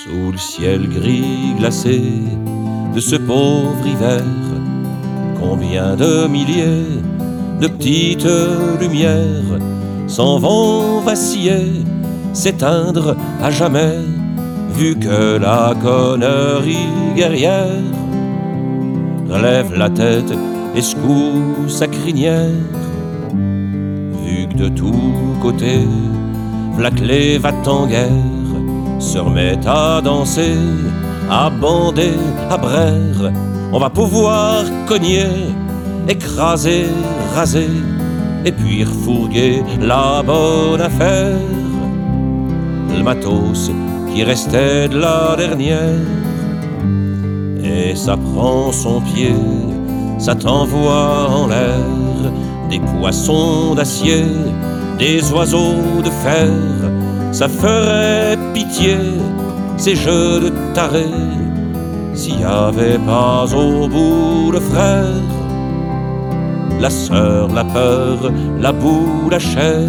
Sous le ciel gris glacé de ce pauvre hiver, combien de milliers de petites lumières s'en vont vaciller, s'éteindre à jamais, vu que la connerie guerrière relève la tête et secoue sa crinière. Vu que de tous côtés, v'là que les va-t-en-guerre se remettent à danser, à bander, à braire, on va pouvoir cogner, écraser, raser, et puis refourguer la bonne affaire. Le matos qui restait de la dernière, et ça prend son pied, ça t'envoie en l'air des poissons d'acier, des oiseaux de fer. Ça ferait pitié, ces jeux de tarés, s'il y avait pas au bout le frère, la sœur, la peur, la boue, la chair.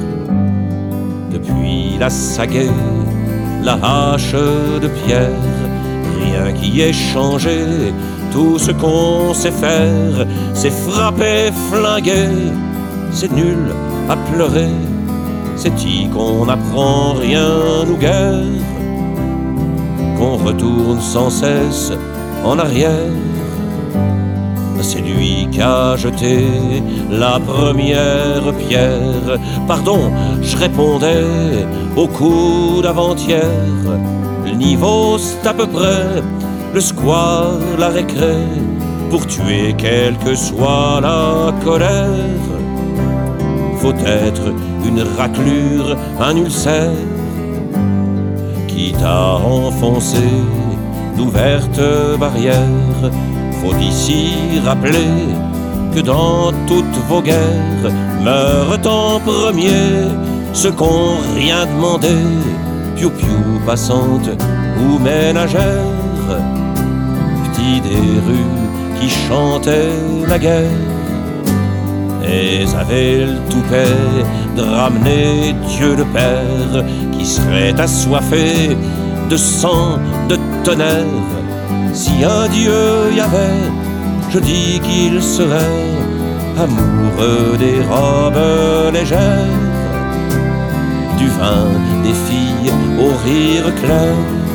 Depuis la sagaie, la hache de pierre, rien qui ait changé. Tout ce qu'on sait faire, c'est frapper, flinguer. C'est nul à pleurer, c'est-y qu'on n'apprend rien ou guère, qu'on retourne sans cesse en arrière. C'est lui qui a jeté la première pierre. Pardon, je répondais au coup d'avant-hier. Le niveau c'est à peu près le square, la récré, pour tuer quelle que soit la colère. Faut être une raclure, un ulcère, quitte à enfoncer d'ouvertes barrières. Faut ici rappeler que dans toutes vos guerres meurent en premier ceux qu'ont rien demandé, piou-piou passante ou ménagère, petits des rues qui chantaient la guerre. Et avaient le toupet de ramener Dieu le Père, qui serait assoiffé de sang, de tonnerre. Si un Dieu y avait, je dis qu'il serait amoureux des robes légères, du vin, des filles au rire clair.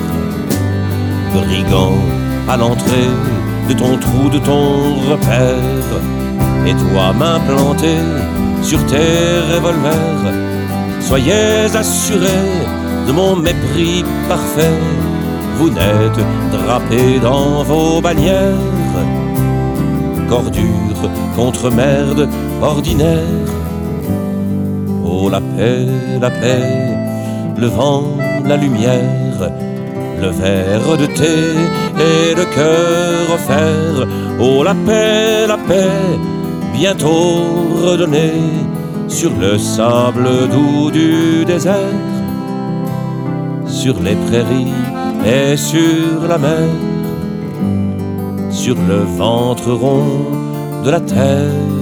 Brigand à l'entrée de ton trou, de ton repère, et toi main plantée sur tes revolvers. Soyez assurés de mon mépris parfait, vous n'êtes drapés dans vos bannières qu'ordure contre merde ordinaire. Oh la paix, le vent, la lumière, le verre de thé et le cœur offert. Oh la paix, bientôt redonnée sur le sable doux du désert, sur les prairies et sur la mer, sur le ventre rond de la terre.